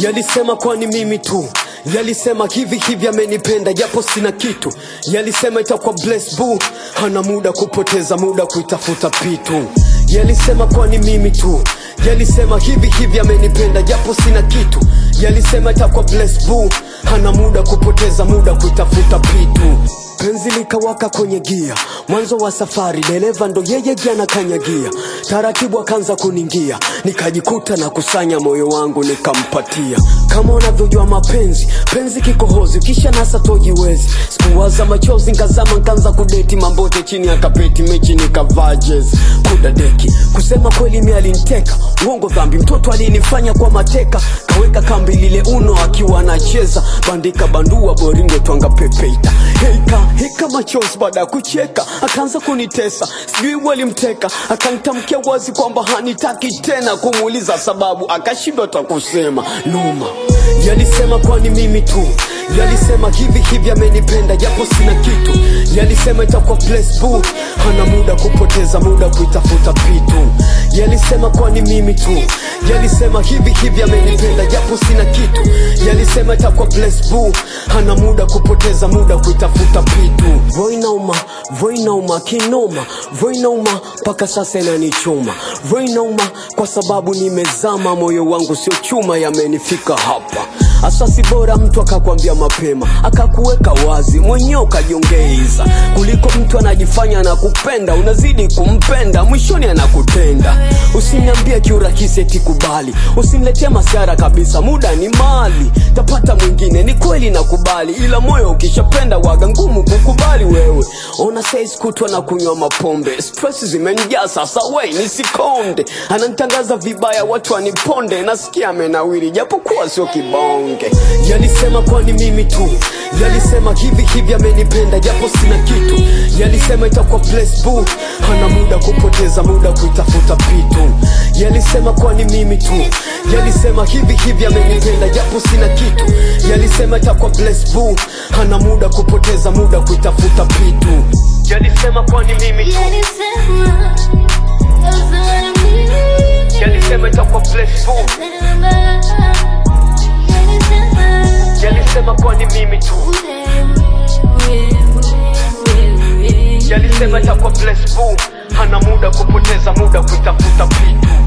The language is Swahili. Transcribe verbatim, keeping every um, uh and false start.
Yalisema kwani mimi tu, yalisema hivi hivi amenipenda japo sina kitu. Yalisema itakuwa bless boo, hana muda kupoteza muda kuitafuta pitu. Yalisema kwani mimi tu, yalisema hivi hivi amenipenda japo sina kitu. Yalisema itakuwa bless boo, hana muda kupoteza muda kuitafuta pitu. Penzi likawaka kwenye gia, mwanzo wa safari dereva ndo yeye jana kanyagia. Taratibu akaanza kuningia, nikajikuta na kusanya moyo wangu nikampatia. Kama unavyojua mapenzi, penzi kikohozi kisha nasa tojiwezi. Sikuwaza machozi ngazama nkaanza kudeti mambote chini ya kapeti mechi nikavaa jezi. Kuda deki, kusema kweli mi aliniteka, uongo dhambi mtoto alinifanya kwa mateka. Kaweka kambi lile uno akiwa anacheza, bandika bandua boringo twanga pepeita. Heika, hika machozi baada kucheka, akaanza kunitesa, sijui walimteka. Akanitamkia wazi kwamba hanitaki tena, kumuuliza sababu akashindwa hata kusema. Noma. Yalisema kwani mimi tu, yalisema hivi hivi amenipenda japo sina kitu. Yalisema itakuwa bless boo, hana muda kupoteza muda kuitafuta pitu. Yalisema kwani mimi tu, yalisema hivi hivi amenipenda japo sina kitu. Yalisema itakuwa bless boo, hana muda kupoteza muda kuitafuta pitu. Voinauma, voinauma kinoma, voinauma paka sasa inanichoma. Voinauma kwa sababu nimezama, moyo wangu sio chuma yamenifika hapa. Asasi bora mtu akakwambia mapema, akakuweka wazi mwenyewe ukajiongeza. Kuliko mtu anajifanya anakupenda, unazidi kumpenda mwishoni anakutenda. Usiniambie kiurakisi eti kubali, usiniletee masiara kabisa, muda ni mali. Tapata mwingine ni kweli nakubali, ila moyo ukishapenda waga ngumu kukubali wewe. Ona says kutwa na kunywa mapombe, stress zimenijaa sasa we nisikonde. Ananitangaza vibaya watu waniponde, nasikia amenawiri japo kuwa sio kibonge. Yalisema kwani mimi tu, yalisema hivi hivi amenipenda japo sina kitu. Yalisema itakuwa bless boo, hana muda kupoteza muda kuitafuta pitu. Yalisema kwani mimi tu, yalisema hivi hivi amenipenda japo sina kitu. Yalisema itakuwa bless boo, hana muda kupoteza muda kuitafuta pitu. Yalisema kwani mimi tu, yalisema itakuwa bless boo, yalisema kwani mimi tu, yalisema itakuwa bless boo, hana muda kupoteza muda kuitafuta pitu.